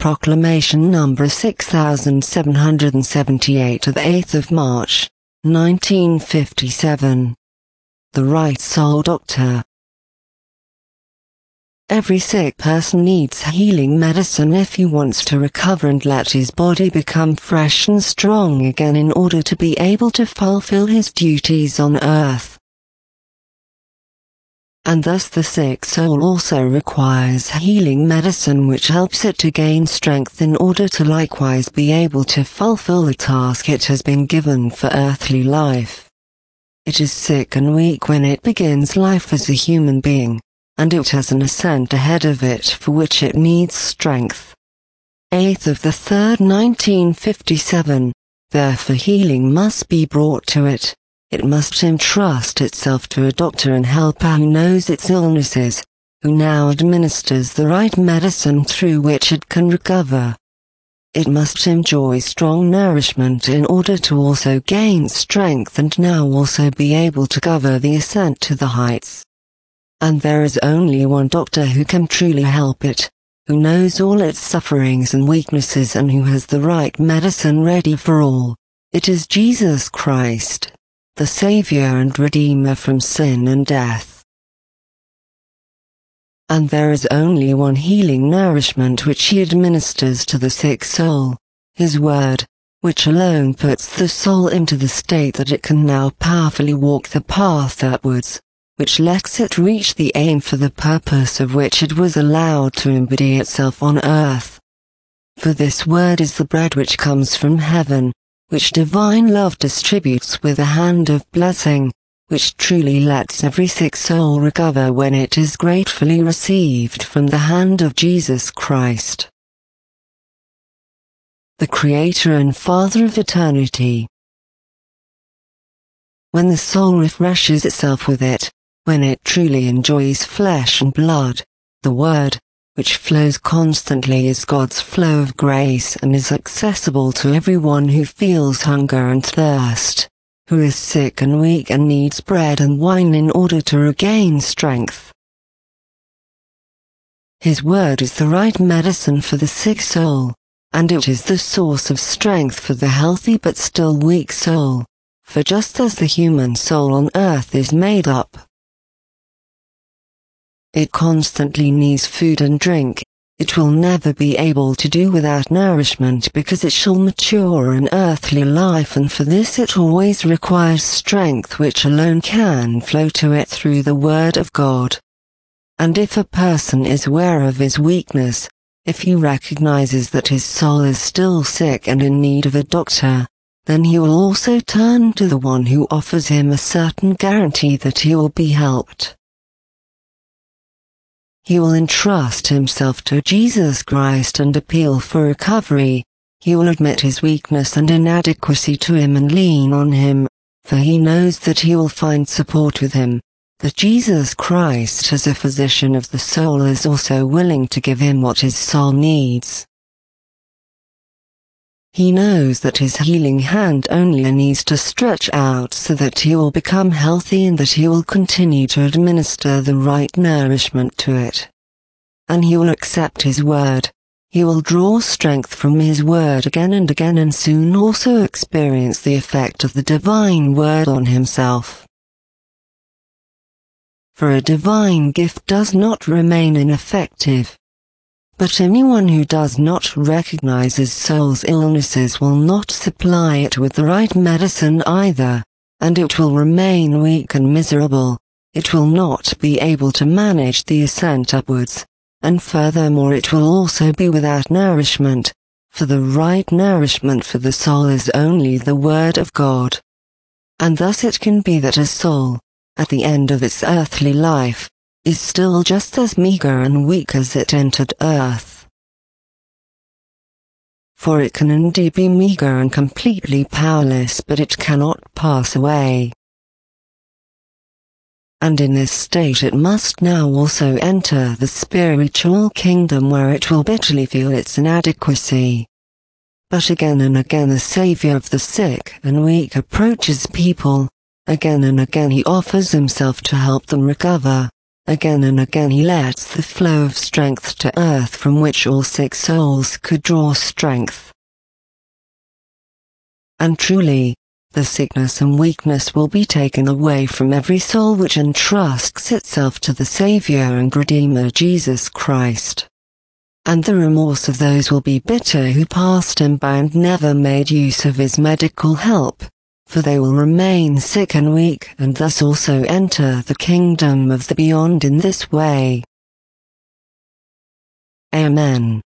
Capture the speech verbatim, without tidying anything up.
Proclamation number six thousand seven hundred seventy-eight of the eighth of March, nineteen fifty-seven. The Right Soul Doctor. Every sick person needs healing medicine if he wants to recover and let his body become fresh and strong again in order to be able to fulfill his duties on earth. And thus the sick soul also requires healing medicine which helps it to gain strength in order to likewise be able to fulfill the task it has been given for earthly life. It is sick and weak when it begins life as a human being, and it has an ascent ahead of it for which it needs strength. eighth of the third nineteen fifty-seven, therefore healing must be brought to it. It must entrust itself to a doctor and helper who knows its illnesses, who now administers the right medicine through which it can recover. It must enjoy strong nourishment in order to also gain strength and now also be able to cover the ascent to the heights. And there is only one doctor who can truly help it, who knows all its sufferings and weaknesses and who has the right medicine ready for all. It is Jesus Christ, the Savior and Redeemer from sin and death. And there is only one healing nourishment which he administers to the sick soul, his word, which alone puts the soul into the state that it can now powerfully walk the path upwards, which lets it reach the aim for the purpose of which it was allowed to embody itself on earth. For this word is the bread which comes from heaven, which divine love distributes with a hand of blessing, which truly lets every sick soul recover when it is gratefully received from the hand of Jesus Christ, the Creator and Father of eternity. When the soul refreshes itself with it, when it truly enjoys flesh and blood, the Word, which flows constantly is God's flow of grace and is accessible to everyone who feels hunger and thirst, who is sick and weak and needs bread and wine in order to regain strength. His word is the right medicine for the sick soul, and it is the source of strength for the healthy but still weak soul, for just as the human soul on earth is made up, it constantly needs food and drink. It will never be able to do without nourishment because it shall mature in earthly life, and for this it always requires strength which alone can flow to it through the Word of God. And if a person is aware of his weakness, if he recognizes that his soul is still sick and in need of a doctor, then he will also turn to the one who offers him a certain guarantee that he will be helped. He will entrust himself to Jesus Christ and appeal for recovery. He will admit his weakness and inadequacy to him and lean on him, for he knows that he will find support with him, that Jesus Christ as a physician of the soul is also willing to give him what his soul needs. He knows that his healing hand only needs to stretch out so that he will become healthy and that he will continue to administer the right nourishment to it. And he will accept his word. He will draw strength from his word again and again and soon also experience the effect of the divine word on himself. For a divine gift does not remain ineffective. But anyone who does not recognize his soul's illnesses will not supply it with the right medicine either, and it will remain weak and miserable. It will not be able to manage the ascent upwards, and furthermore it will also be without nourishment, for the right nourishment for the soul is only the Word of God. And thus it can be that a soul, at the end of its earthly life, is still just as meager and weak as it entered earth. For it can indeed be meager and completely powerless, but it cannot pass away. And in this state it must now also enter the spiritual kingdom where it will bitterly feel its inadequacy. But again and again the Savior of the sick and weak approaches people. Again and again he offers himself to help them recover. Again and again he lets the flow of strength to earth from which all sick souls could draw strength. And truly, the sickness and weakness will be taken away from every soul which entrusts itself to the Saviour and Redeemer Jesus Christ. And the remorse of those will be bitter who passed him by and never made use of his medical help, for they will remain sick and weak and thus also enter the kingdom of the beyond in this way. Amen.